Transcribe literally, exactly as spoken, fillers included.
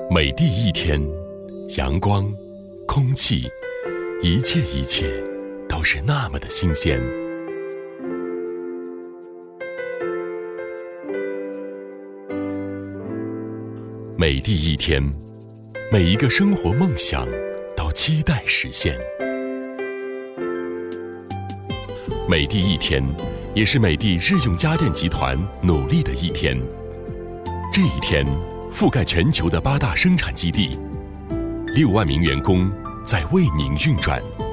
美的一天，阳光、空气，一切一切都是那么的新鲜。美的一天，每一个生活梦想都期待实现。美的一天，也是美的日用家电集团努力的一天。这一天，覆盖全球的八大生产基地，六万名员工在为您运转。